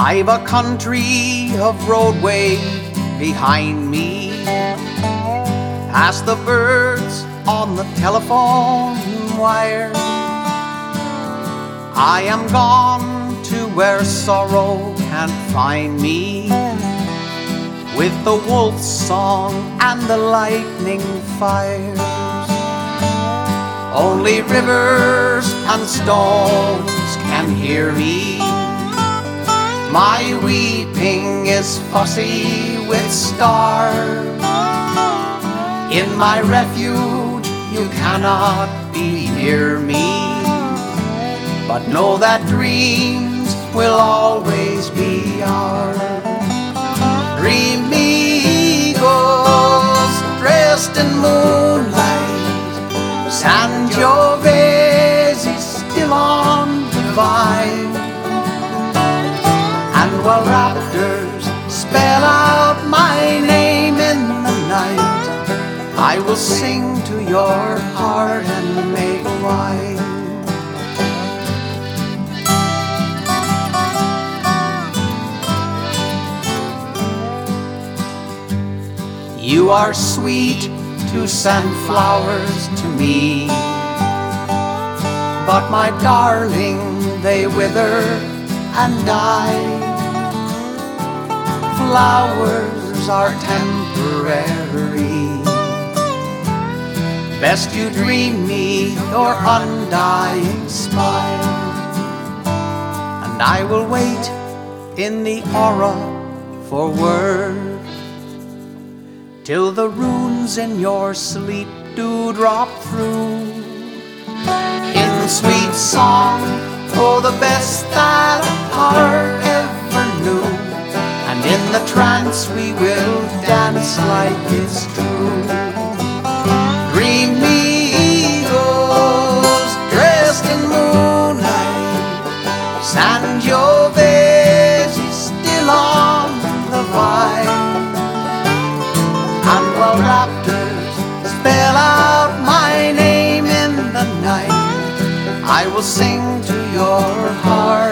I've a country of roadway behind me, past the birds on the telephone wire. I am gone to where sorrow can't find me, with the wolf's song and the lightning fires. Only rivers and stones can hear me. My weeping is fussy with stars. In my refuge you cannot be near me, but know that dreams will always be ours. Dream eagles dressed in moonlight, Sangiovese still on the vine. And while raptors spell out my name in the night, I will sing to your heart and make wine. You are sweet to send flowers to me, but my darling, they wither and die. Flowers are temporary. Best you dream me your undying smile, and I will wait in the aura for word, till the runes in your sleep do drop through. In sweet song, oh, the best that heart ever knew, and in the trance we will dance like it's true. Dream eagles dressed in moonlight, Sangiovese still on the vine. And while raptors spell out my name in the night, I will sing to your heart.